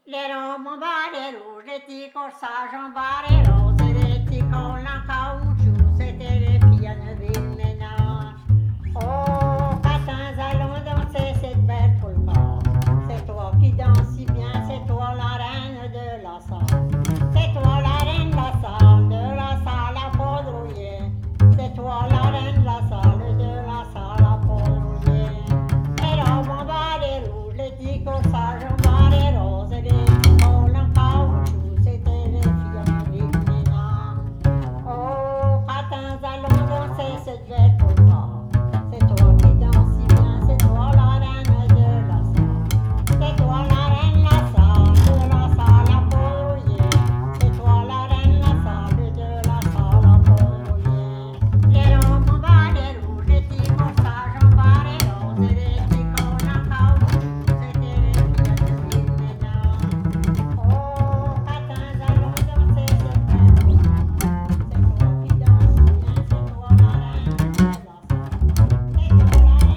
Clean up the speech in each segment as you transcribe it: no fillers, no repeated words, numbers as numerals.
Les robes en balai rouge, les petits corsages en balai rose, et les petits cols en caoutchouc, c'était les filles à Neuville-Ménage. Oh, patins, allons danser cette belle polka. C'est toi qui danses si bien, c'est toi la reine de la salle. C'est toi la reine de la salle, de la salle à poudrouiller. C'est toi la reine de la salle, de la salle à poudrouiller. Les robes en balai rouge, les petits corsages en balai rose, et les petits cols en caoutchouc, c'était les filles à Neuville-Ménage. Oh, patins, allons danser cette belle polka. C'est toi qui danses si bien, c'est toi la reine de la salle. C'est toi la reine de la salle, de la salle à poudrouiller. C'est toi la reine de la salle, de la salle à poudrouiller. Les robes en balai rouge, les petits corsages en balai rose, et les petits cols en caoutchouc, c'était les filles de Ville-Ménage. Oh, patins, allons danser cette belle polka. C'est toi qui danses si bien, c'est toi la reine de la salle.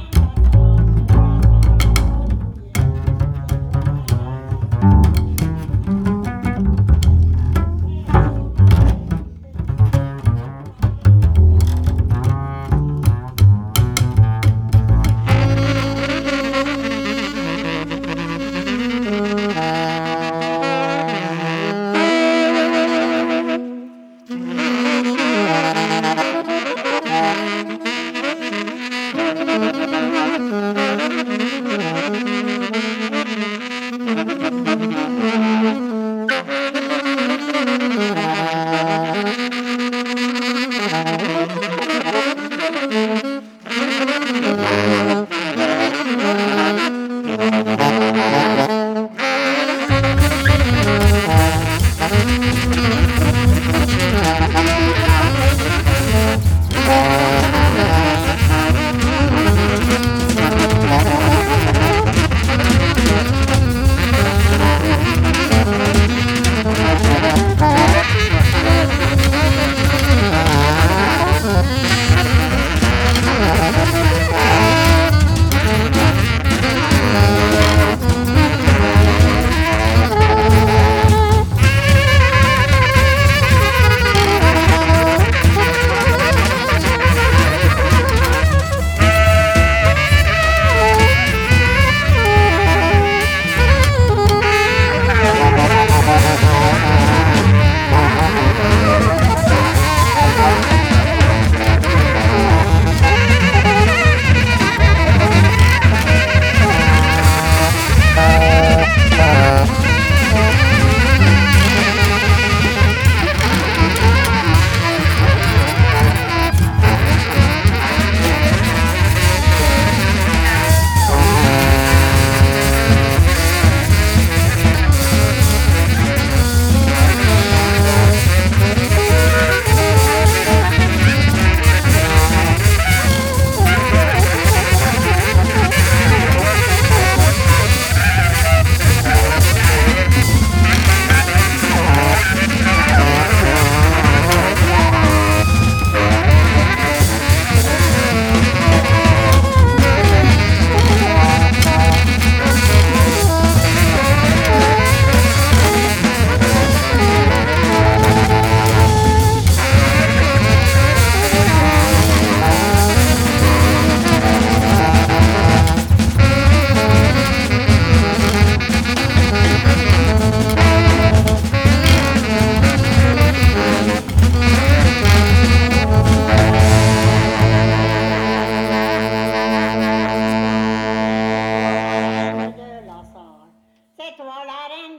C'est toi la reine de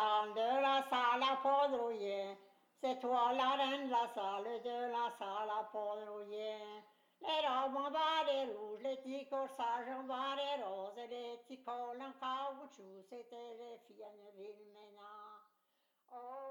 la salle à poudrouiller. C'est toi la reine de la salle à poudrouiller. Les robes en balai rouge, les petits corsages en balai rose, et les petits cols en caoutchouc, c'était les filles à Neuville-Ménage. Oh,